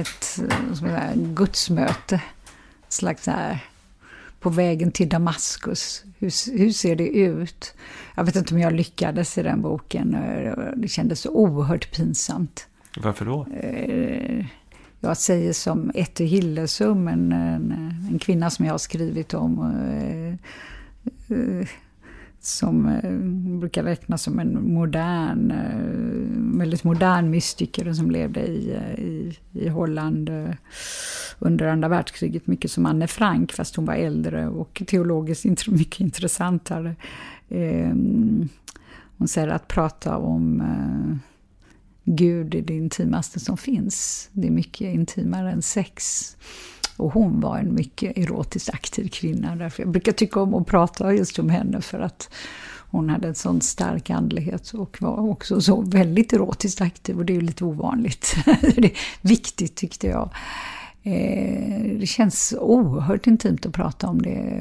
gudsmöte, slags så här på vägen till Damaskus. Hur ser det ut? Jag vet inte om jag lyckades i den boken. Det kändes så oerhört pinsamt. Varför då? Jag säger som Ette Hillesum, en kvinna som jag har skrivit om, som brukar räknas som en väldigt modern mystiker som levde i Holland under andra världskriget, mycket som Anne Frank, fast hon var äldre och teologiskt mycket intressantare. Hon säger att prata om Gud är det intimaste som finns. Det är mycket intimare än sex. Och hon var en mycket erotiskt aktiv kvinna. Därför jag brukar tycka om att prata just om henne, för att hon hade en sån stark andlighet och var också så väldigt erotiskt aktiv. Och det är ju lite ovanligt. Det är viktigt, tyckte jag. Det känns oerhört intimt att prata om det.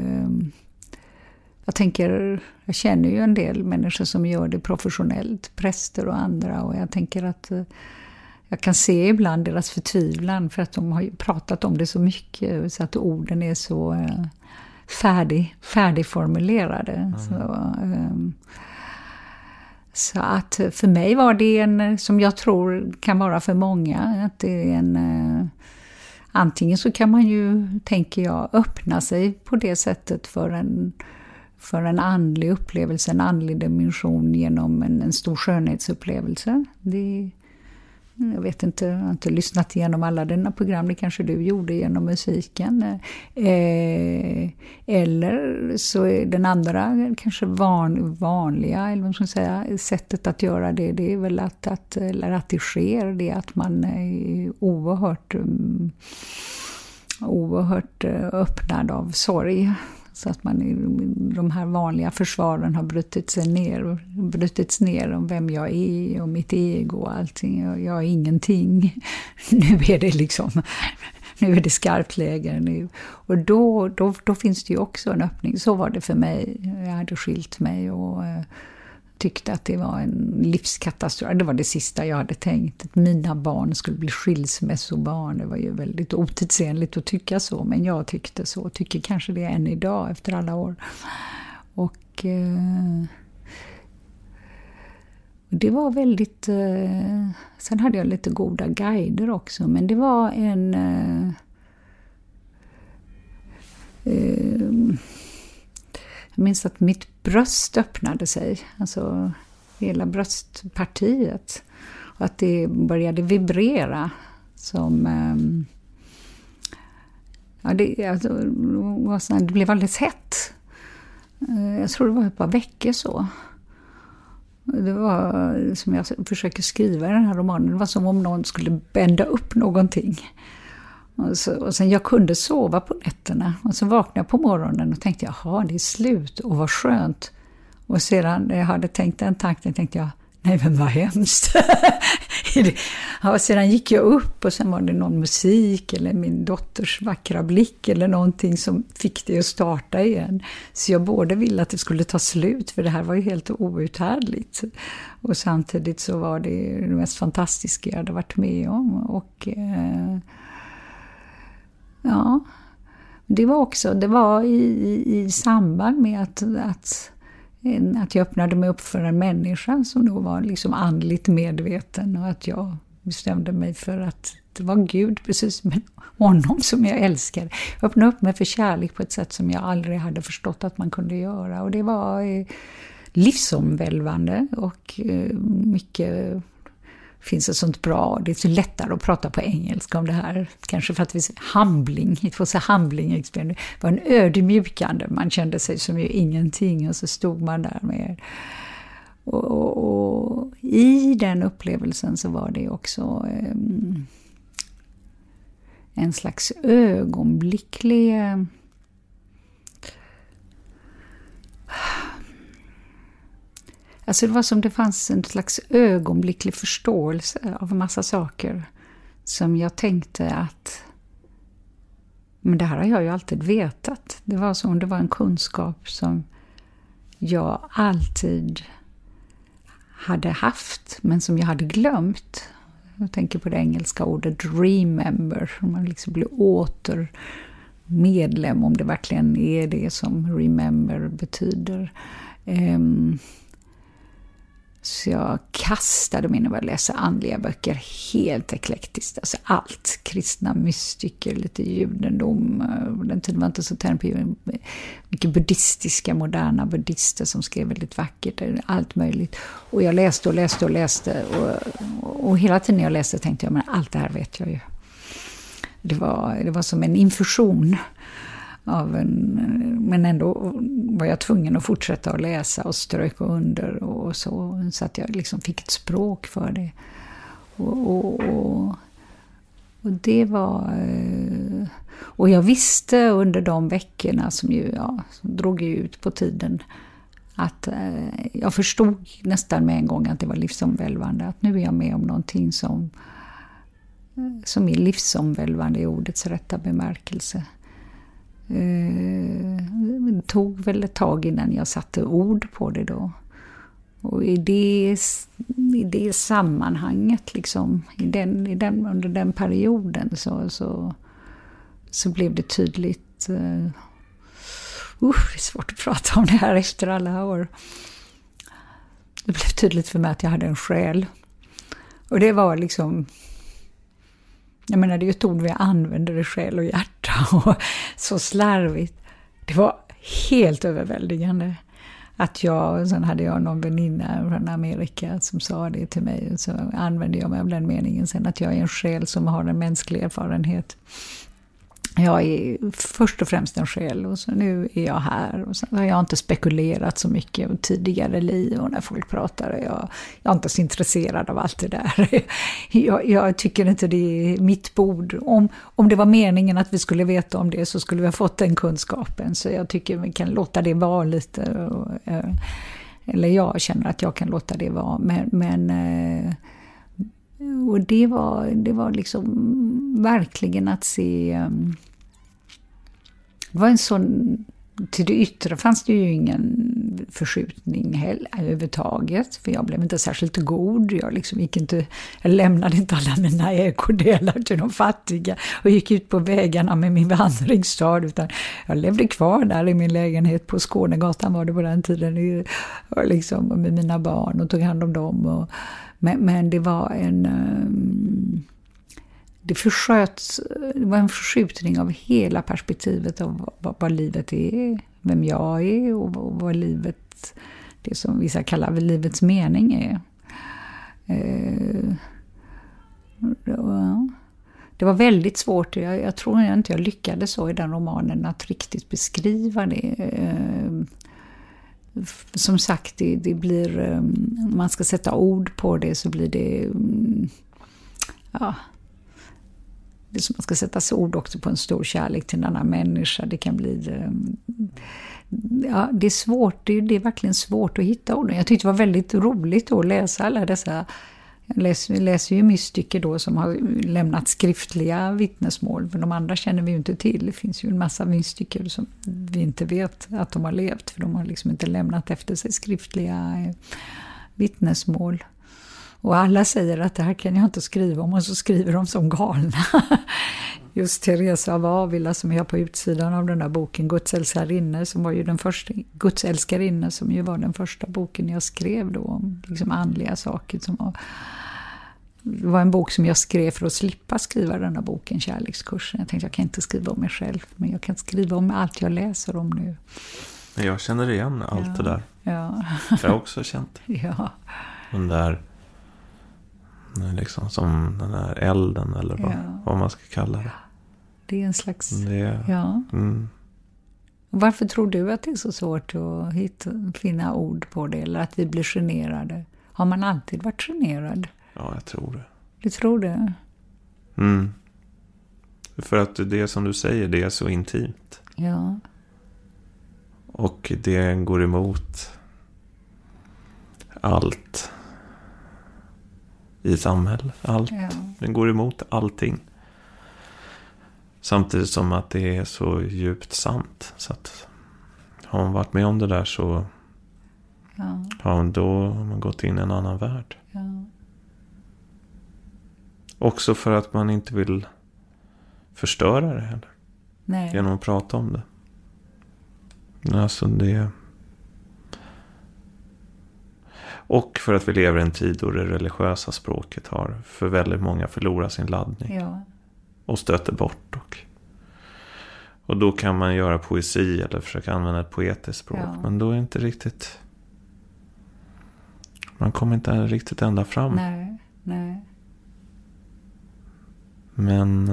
Jag känner ju en del människor som gör det professionellt, präster och andra. Och jag tänker att jag kan se ibland deras förtvivlan, för att de har ju pratat om det så mycket så att orden är så färdigformulerade. Så att för mig var det en, som jag tror kan vara för många, att det är en antingen så kan man ju, tänker jag, öppna sig på det sättet för en andlig upplevelse, en andlig dimension genom en stor skönhetsupplevelse. Jag vet inte, jag har inte lyssnat igenom alla dina program, det kanske du gjorde genom musiken. Eller så är den andra kanske vanliga, eller vad ska man säga, sättet att göra det är väl att det sker, det är att man är oerhört öppnad av sorg. Så att de här vanliga försvaren har brutits ner om vem jag är och mitt ego och allting. Jag är ingenting. Nu är det skarpt läge nu. Och då finns det ju också en öppning. Så var det för mig. Jag hade skilt mig och tyckte att det var en livskatastrof. Det var det sista jag hade tänkt. Att mina barn skulle bli skilsmässobarn. Det var ju väldigt otidsenligt att tycka så. Men jag tyckte så. Tycker kanske det än idag efter alla år. Och det var väldigt... sen hade jag lite goda guider också. Men det var jag minns att mitt bröst öppnade sig, alltså hela bröstpartiet, och att det började vibrera som det blev alldeles hett. Jag tror det var ett par veckor så. Det var, som jag försöker skriva i den här romanen, det var som om någon skulle bända upp någonting. Och sen jag kunde sova på nätterna. Och så vaknade jag på morgonen och tänkte, jaha, det är slut. Och vad skönt. Och sedan när jag hade tänkt den tanken tänkte jag, nej men vad hemskt. Och sedan gick jag upp och sen var det någon musik eller min dotters vackra blick eller någonting som fick det att starta igen. Så jag både ville att det skulle ta slut, för det här var ju helt outhärdligt. Och samtidigt så var det mest fantastiska jag hade varit med om. Och ja, det var i samband med att jag öppnade mig upp för en människa som då var liksom andligt medveten, och att jag bestämde mig för att det var Gud, precis med honom som jag älskade. Jag öppnade upp mig för kärlek på ett sätt som jag aldrig hade förstått att man kunde göra. Och det var livsomvälvande och mycket... Finns ett sånt bra, det är så lättare att prata på engelska om det här. Kanske för att vi får se humbling experience. Det var en ödmjukande, man kände sig som ju ingenting och så stod man där med. Och i den upplevelsen så var det också en slags ögonblicklig... Alltså det var som det fanns en slags ögonblicklig förståelse av en massa saker som jag tänkte att men det här har jag ju alltid vetat. Det var som om det var en kunskap som jag alltid hade haft men som jag hade glömt. Jag tänker på det engelska ordet remember. Man liksom blir åter medlem om det verkligen är det som remember betyder. Så jag kastade mig och läsa andliga böcker helt eklektiskt. Alltså allt. Kristna mystiker, lite judendom. Den tiden var inte så mycket buddhistiska, moderna buddhister som skrev väldigt vackert. Allt möjligt. Och jag läste och läste och läste. Och hela tiden jag läste tänkte jag, men allt det här vet jag ju. Det var som en infusion. Men ändå var jag tvungen att fortsätta att läsa och ströka under och så att jag liksom fick ett språk för det. Och det var... Och jag visste under de veckorna som drog ut på tiden att jag förstod nästan med en gång att det var livsomvälvande. Att nu är jag med om någonting som är livsomvälvande i ordets rätta bemärkelse. Det tog väl ett tag innan jag satte ord på det då. Och i det sammanhanget liksom, under den perioden så blev det tydligt. Det är svårt att prata om det här efter alla år. Det blev tydligt för mig att jag hade en själ. Och det var liksom... Jag menar, det är ju ett ord vi använder i själ och hjärta och så slarvigt. Det var helt överväldigande att sen hade jag någon väninna från Amerika som sa det till mig och så använde jag mig av den meningen sen att jag är en själ som har en mänsklig erfarenhet. Jag är först och främst en själ och så nu är jag här och så har jag inte spekulerat så mycket om tidigare liv och när folk pratar jag är inte så intresserad av allt det där. Jag tycker inte det är mitt bord. Om det var meningen att vi skulle veta om det så skulle vi ha fått den kunskapen, så jag tycker vi kan låta det vara lite eller jag känner att jag kan låta det vara men och det var liksom verkligen att se. Det var en sån, till det yttre fanns det ju ingen förskjutning heller överhuvudtaget, för jag blev inte särskilt god. Jag lämnade inte alla mina ägodelar till de fattiga och gick ut på vägarna med min vandringsstad, utan jag levde kvar där i min lägenhet på Skånegatan var det på den tiden, och liksom med mina barn och tog hand om dem. Men det var det var en förskjutning av hela perspektivet av vad livet är, vem jag är och vad livet, det som vissa kallar livets mening är. Det var väldigt svårt. Jag tror inte jag lyckades så i den romanen att riktigt beskriva det. Som sagt, det blir, man ska sätta ord på det så blir det det som man ska sätta ord också på en stor kärlek till en annan människa. Det kan bli det är svårt, det är verkligen svårt att hitta orden. Jag tyckte det var väldigt roligt att läsa alla dessa. Jag läser ju mystiker då som har lämnat skriftliga vittnesmål, för de andra känner vi ju inte till. Det finns ju en massa mystiker som vi inte vet att de har levt, för de har liksom inte lämnat efter sig skriftliga vittnesmål. Och alla säger att det här kan jag inte skriva om, och så skriver de som galna. Just Teresa av Avila som jag på utsidan av den där boken, Gudsälskarinne, som var ju den första, Gudsälskarinne som ju var den första boken jag skrev då om liksom andliga saker som var Det var en bok som jag skrev för att slippa skriva den här boken, Kärlekskursen. Jag tänkte jag kan inte skriva om mig själv, men jag kan skriva om allt jag läser om nu. Jag känner igen allt det där. Ja. Jag har också känt det. Ja. Den där, liksom som den där elden eller vad man ska kalla det. Det är en slags... Det, ja. Varför tror du att det är så svårt att finna ord på det? Eller att vi blir generade? Har man alltid varit generad? Ja, jag tror det. Du tror det? För att det som du säger, det är så intimt. Ja. Och det går emot allt i samhället. Allt. Ja. Den går emot allting. Samtidigt som att det är så djupt sant. Så att har man varit med om det där så då har man gått in i en annan värld. Ja. Också för att man inte vill förstöra det heller. Nej. Genom att prata om det. Alltså det... Och för att vi lever i en tid då det religiösa språket har för väldigt många förlorat sin laddning. Ja. Och stöter bort. Och då kan man göra poesi eller försöka använda ett poetiskt språk. Ja. Men då är inte riktigt... Man kommer inte riktigt ända fram. Nej. Men...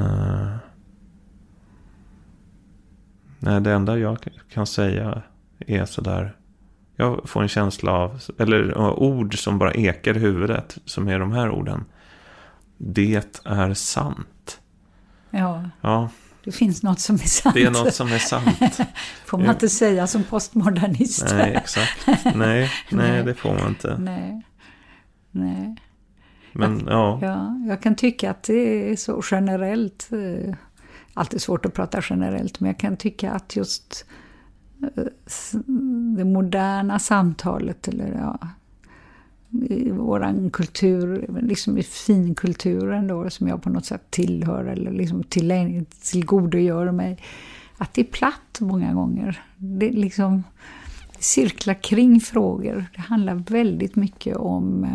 Nej, det enda jag kan säga är sådär... Jag får en känsla av... Eller ord som bara ekar i huvudet. Som är de här orden. Det är sant. Ja. Det finns något som är sant. Det är något som är sant. Får man inte säga som postmodernist. Nej, exakt. Nej, det får man inte. Nej. Men jag kan tycka att det är så generellt. Alltid svårt att prata generellt, men jag kan tycka att just det moderna samtalet eller i våran kultur, liksom i finkulturen då, som jag på något sätt tillhör eller liksom tillgodogör mig, att det är platt många gånger. Det liksom cirklar kring frågor. Det handlar väldigt mycket om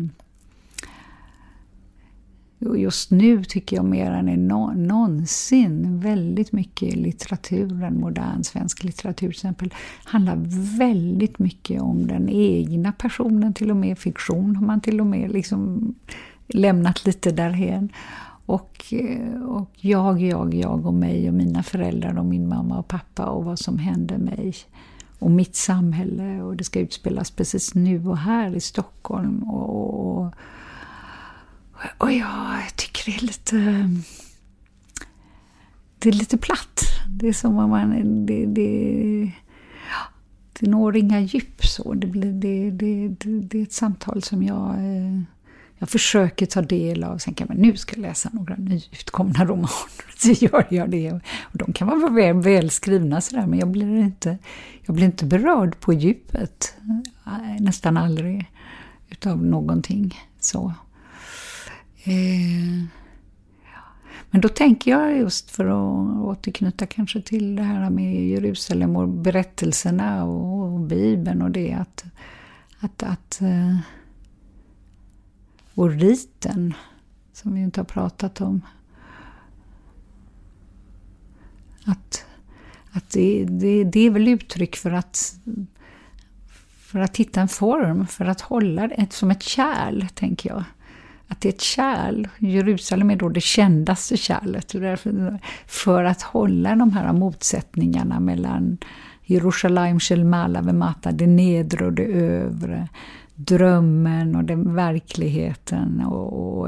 just nu tycker jag mer än någonsin väldigt mycket i litteraturen, modern svensk litteratur till exempel, handlar väldigt mycket om den egna personen, till och med fiktion har man till och med liksom lämnat lite därhen. Och jag och mig och mina föräldrar och min mamma och pappa och vad som hände mig och mitt samhälle, och det ska utspelas precis nu och här i Stockholm och jag tycker det är lite platt. Det är som om man det når inga djup så. Det är ett samtal som jag försöker ta del av. Sen kan man nu ska läsa några nyutkomna romaner, så gör jag det. Och de kan vara väl skrivna sådär, men jag blir inte berörd på djupet. Nästan aldrig utav någonting så. Men då tänker jag just, för att återknyta kanske till det här med Jerusalem och berättelserna och Bibeln och det, att och riten som vi inte har pratat om, att det är väl uttryck för att hitta en form, för att hålla det som ett kärl, tänker jag. Att det är ett kärl. Jerusalem är då det kändaste kärlet. För att hålla de här motsättningarna mellan Jerusalem, Shelmala, Vemata, det nedre och det övre. Drömmen och den verkligheten och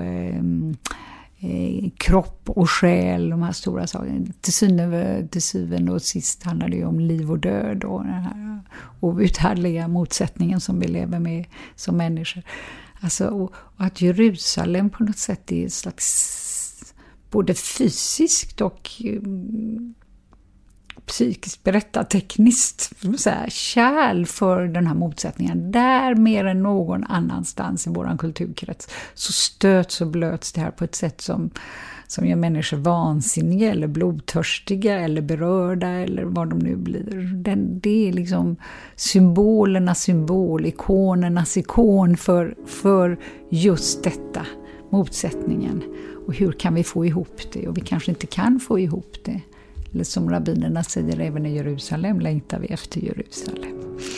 kropp och själ, de här stora sakerna. Till syvende och sist handlar det ju om liv och död och den här outhärdliga motsättningen som vi lever med som människor. Alltså, och att Jerusalem på något sätt är ett slags både fysiskt och psykiskt berättartekniskt kärl för den här motsättningen. Där mer än någon annanstans i våran kulturkrets så stöts och blöts det här på ett sätt som gör människor vansinniga eller blodtörstiga eller berörda eller vad de nu blir. Det är liksom symbolernas symbol, ikonernas ikon för just detta motsättningen. Och hur kan vi få ihop det? Och vi kanske inte kan få ihop det. Eller som rabbinerna säger, även i Jerusalem längtar vi efter Jerusalem.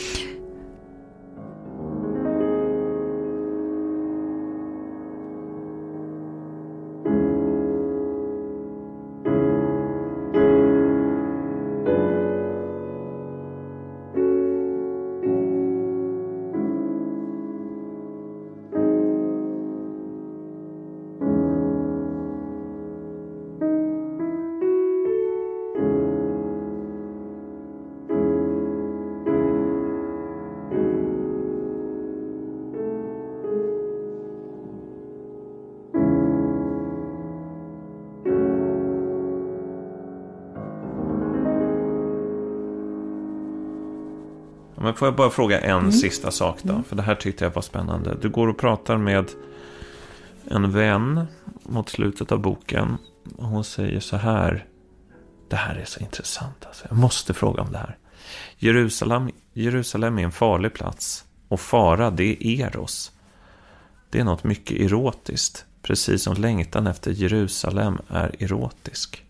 Men får jag bara fråga en sista sak då? För det här tyckte jag var spännande. Du går och pratar med en vän mot slutet av boken. Och hon säger så här. Det här är så intressant. Alltså. Jag måste fråga om det här. Jerusalem är en farlig plats. Och fara, det är Eros. Det är något mycket erotiskt. Precis som längtan efter Jerusalem är erotisk.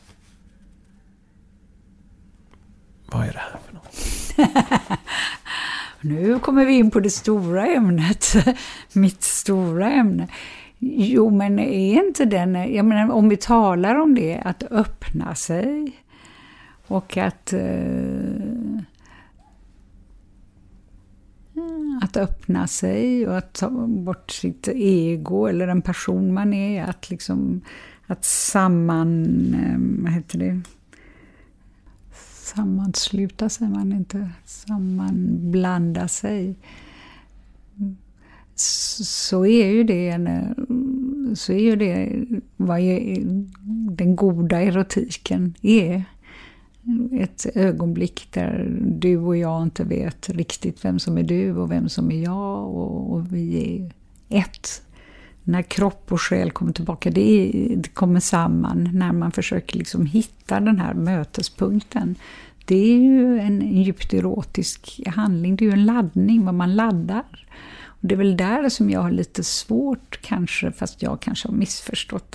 Vad är det här för något? Nu kommer vi in på det stora ämnet. Mitt stora ämne. Jo, men är inte den... Jag menar, om vi talar om det, att öppna sig. Och att öppna sig och att ta bort sitt ego eller den person man är. Att liksom... Att vad heter det? Sammansluta sig, man inte sammanblanda sig, så är ju det vad den goda erotiken är. Ett ögonblick där du och jag inte vet riktigt vem som är du och vem som är jag, och vi är ett. När kropp och själ kommer tillbaka, det kommer samman när man försöker liksom hitta den här mötespunkten. Det är ju en djupt erotisk handling, det är ju en laddning, vad man laddar. Och det är väl där som jag har lite svårt kanske, fast jag kanske har missförstått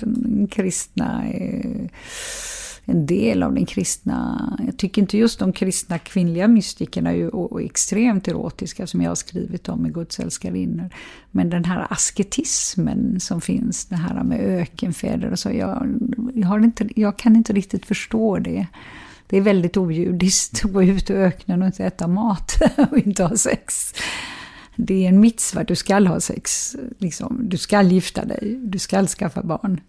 en del av den kristna. Jag tycker inte just de kristna kvinnliga mystikerna är ju extremt erotiska, som jag har skrivit om i Guds älskarinnor. Men den här asketismen som finns, det här med ökenfäder och så, jag kan inte riktigt förstå det. Det är väldigt ojudiskt att gå ut i öknen och inte äta mat och inte ha sex. Det är en mitzva, du ska ha sex. Liksom. Du ska gifta dig, du ska skaffa barn.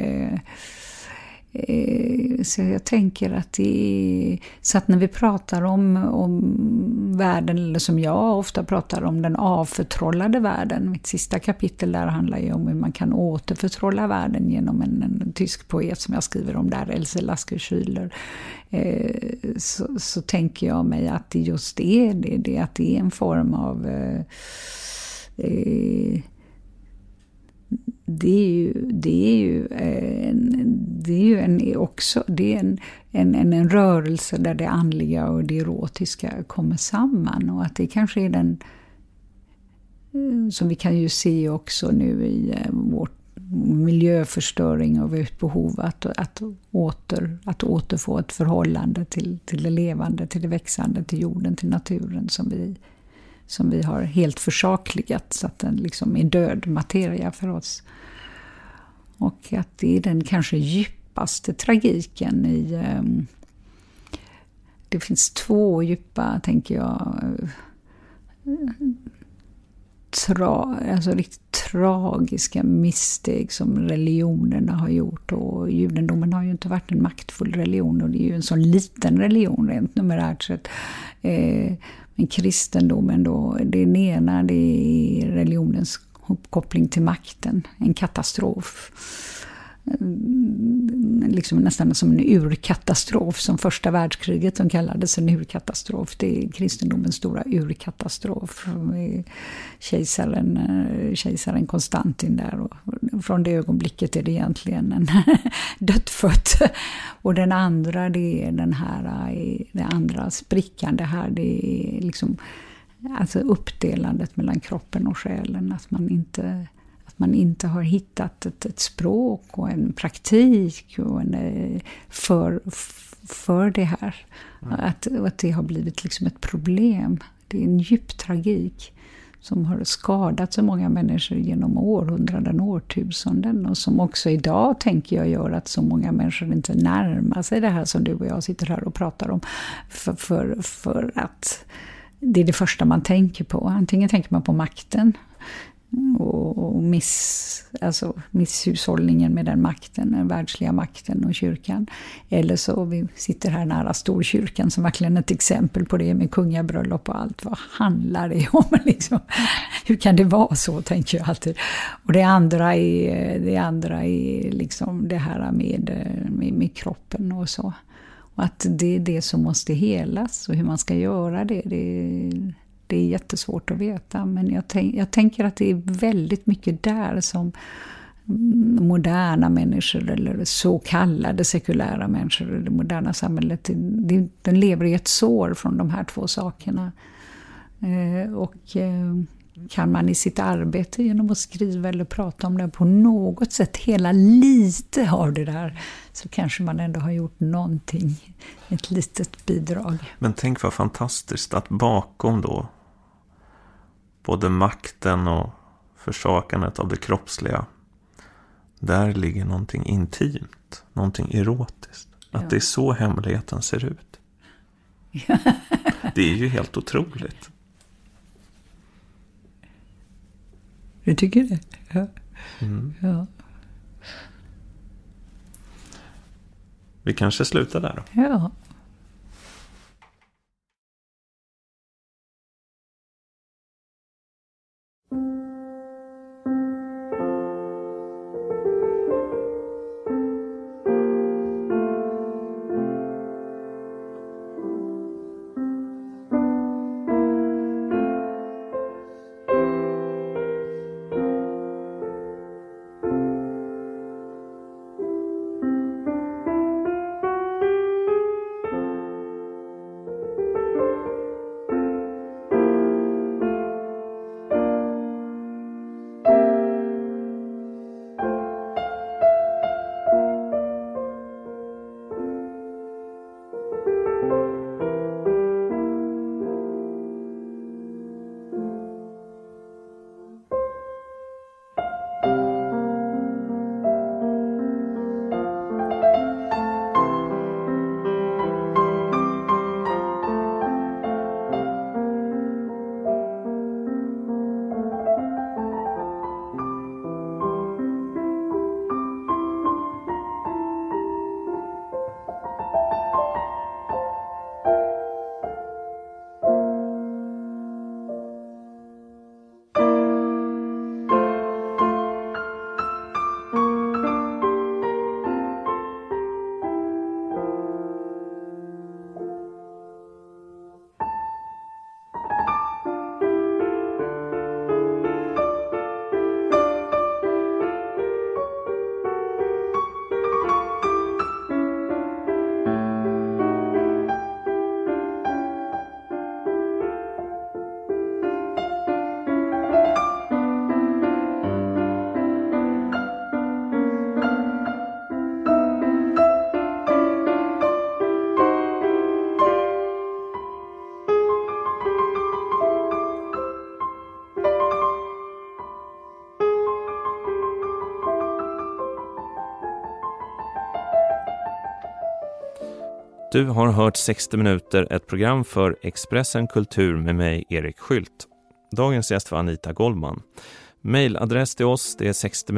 Så jag tänker att så att när vi pratar om världen, eller som jag ofta pratar om, den avförtrollade världen. Mitt sista kapitel där handlar ju om hur man kan återförtrolla världen genom en tysk poet som jag skriver om där, Else Lasker Schüler. Så tänker jag mig att det just är det att det är en form av en rörelse där det andliga och det erotiska kommer samman, och att det kanske är den som vi kan ju se också nu i vår miljöförstöring och ett behov att återfå ett förhållande till det levande, till det växande, till jorden, till naturen som vi har helt försakligat, så att den liksom är död materia för oss. Och att det är den kanske djupaste tragiken i... Det finns två djupa, tänker jag, riktigt tragiska missteg som religionerna har gjort. Och judendomen har ju inte varit en maktfull religion, och det är ju en sån liten religion rent numerärt sett. Men kristendomen då, det ena, det är religionens uppkoppling till makten, en katastrof. Liksom nästan som en urkatastrof, som första världskriget som kallades en urkatastrof. Det är kristendomens stora urkatastrof. Kejsaren Konstantin där, och från det ögonblicket är det egentligen en dödfött. Och den andra, det är det andra sprickan, det här, det är liksom alltså uppdelandet mellan kroppen och själen, att Att man inte har hittat ett språk och en praktik och för det här. Att det har blivit liksom ett problem. Det är en djup tragik som har skadat så många människor genom århundraden, årtusenden, och som också idag, tänker jag, gör att så många människor inte närmar sig det här som du och jag sitter här och pratar om, för att det är det första man tänker på. Antingen tänker man på makten och misshushållningen med den makten, den världsliga makten och kyrkan. Eller så vi sitter här nära Storkyrkan som verkligen ett exempel på det, med kungabröllop och allt. Vad handlar det om liksom? Hur kan det vara så, tänker jag alltid. Och det andra är liksom det här med kroppen och så. Och att det är det som måste helas, och hur man ska göra det är jättesvårt att veta, men jag tänker att det är väldigt mycket där som moderna människor, eller så kallade sekulära människor i det moderna samhället, den lever i ett sår från de här två sakerna. Och kan man i sitt arbete genom att skriva eller prata om det på något sätt hela lite av det där, så kanske man ändå har gjort någonting, ett litet bidrag. Men tänk vad fantastiskt att bakom då både makten och försakandet av det kroppsliga, där ligger någonting intimt, någonting erotiskt. Att det är så hemligheten ser ut. Det är ju helt otroligt. Du tycker det? Ja. Ja. Vi kanske slutar där då. Ja. Du har hört 60 minuter, ett program för Expressen Kultur med mig, Erik Skylt. Dagens gäst var Anita Goldman. Mailadress till oss, det är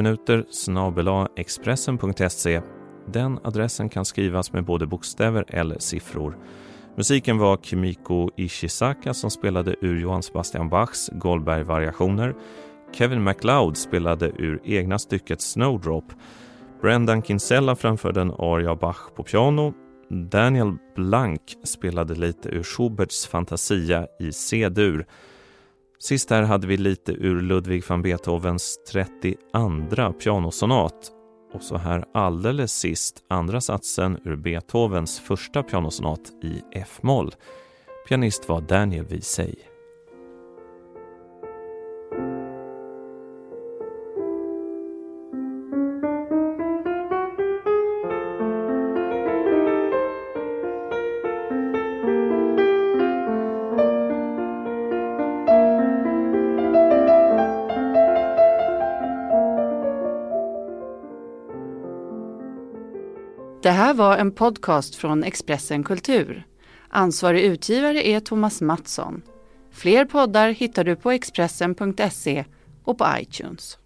60minuter@expressen.se. Den adressen kan skrivas med både bokstäver eller siffror. Musiken var Kimiko Ishizaka som spelade ur Johann Sebastian Bachs Goldberg-variationer. Kevin MacLeod spelade ur egna stycket Snowdrop. Brendan Kinsella framförde en aria Bach på piano. Daniel Blanc spelade lite ur Schuberts Fantasia i C-dur. Sist här hade vi lite ur Ludwig van Beethovens 32 pianosonat. Och så här alldeles sist andra satsen ur Beethovens första pianosonat i F-moll. Pianist var Daniel Wiesey. Det här var en podcast från Expressen Kultur. Ansvarig utgivare är Thomas Mattsson. Fler poddar hittar du på Expressen.se och på iTunes.